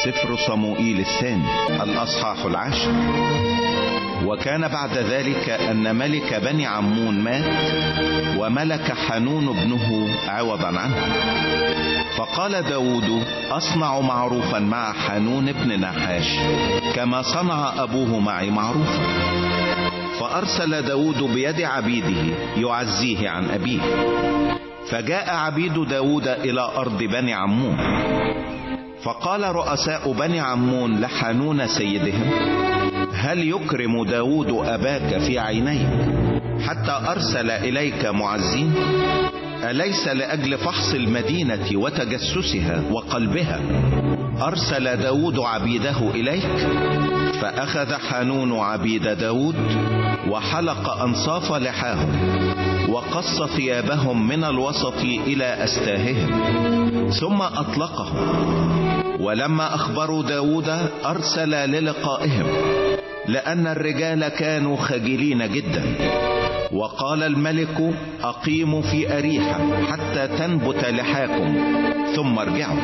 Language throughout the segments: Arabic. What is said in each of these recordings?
سفر صموئيل الثاني الأصحاح 10. وكان بعد ذلك أن ملك بني عمون مات، وملك حنون ابنه عوضا عنه. فقال داود: أصنع معروفا مع حنون ابن نحاش كما صنع أبوه معي معروفا. فأرسل داود بيد عبيده يعزيه عن أبيه. فجاء عبيد داود إلى أرض بني عمون. فقال رؤساء بني عمون لحنون سيدهم: هل يكرم داود أباك في عينيك حتى أرسل إليك معزين؟ أليس لأجل فحص المدينة وتجسسها وقلبها أرسل داود عبيده إليك؟ فأخذ حنون عبيد داود وحلق أنصاف لحاهم، وقص ثيابهم من الوسط إلى أستاههم، ثم أطلقهم. ولما أخبروا داود أرسل للقائهم، لأن الرجال كانوا خجلين جدا. وقال الملك: أقيموا في أريحة حتى تنبت لحاكم، ثم ارجعوا.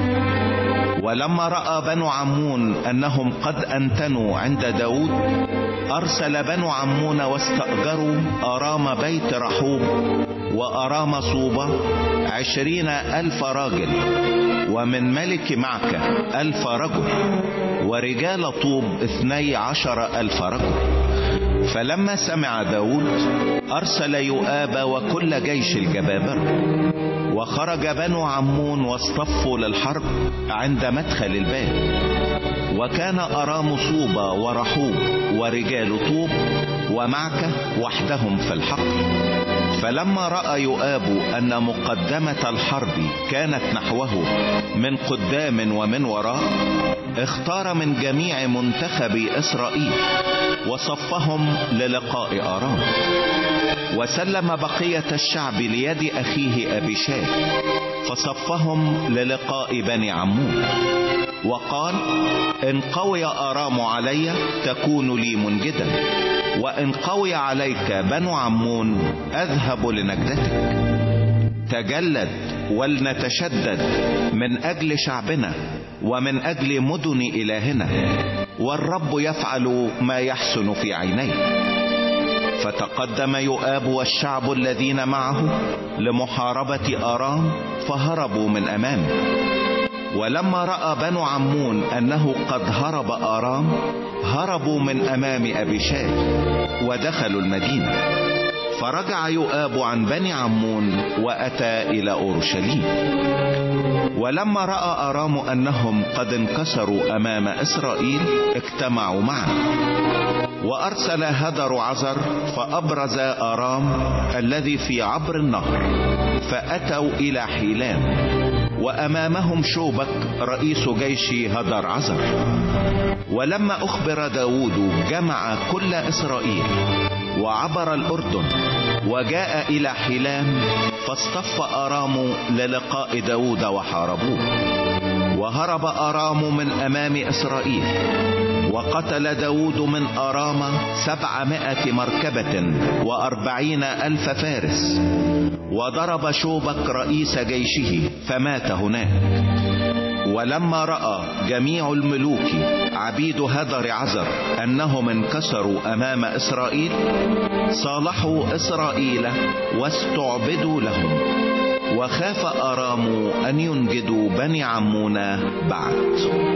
ولما رأى بنو عمون أنهم قد أنتنوا عند داود، أرسل بنو عمون واستأجروا أرام بيت رحوب وأرام صوبة 20,000 راجل، ومن ملك معكة 1,000 رجل، ورجال طوب 12,000 رجل. فلما سمع داود أرسل يؤاب وكل جيش الجبابرة، وخرج بنو عمون واصطفوا للحرب عند مدخل الباب. وكان أرام صوبة ورحوب ورجال طوب ومعكة وحدهم في الحقل. فلما رأى يؤاب أن مقدمة الحرب كانت نحوه من قدام ومن وراء، اختار من جميع منتخب إسرائيل وصفهم للقاء أرام، وسلم بقية الشعب ليد أخيه أبيشاي، فصفهم للقاء بني عمون. وقال: إن قوي أرام علي تكون لي منجدا، وإن قوي عليك بنو عمون أذهب لنجدتك. تجلد ولنتشدد من أجل شعبنا ومن أجل مدن إلهنا، والرب يفعل ما يحسن في عينيه. فتقدم يؤاب والشعب الذين معه لمحاربة أرام، فهربوا من أمامه. ولما رأى بنو عمون أنه قد هرب أرام، هربوا من أمام أبيشاي ودخلوا المدينة. فرجع يؤاب عن بني عمون وأتى إلى أورشليم. ولما رأى أرام أنهم قد انكسروا أمام إسرائيل، اجتمعوا معا، وأرسل هدر عزر فأبرز أرام الذي في عبر النهر، فأتوا إلى حيلام، وأمامهم شوبك رئيس جيش هدر عزر. ولما أخبر داود جمع كل إسرائيل وعبر الأردن وجاء إلى حيلام، فاصطف أرام للقاء داود وحاربوه. وهرب أرام من أمام إسرائيل، وقتل داود من أرام 700 مركبة و40,000 فارس، وضرب شوبك رئيس جيشه فمات هناك. ولما رأى جميع الملوك عبيد هدر عزر أنهم انكسروا أمام إسرائيل، صالحوا إسرائيل واستعبدوا لهم، وخاف أرام أن ينجدوا بني عمون بعد.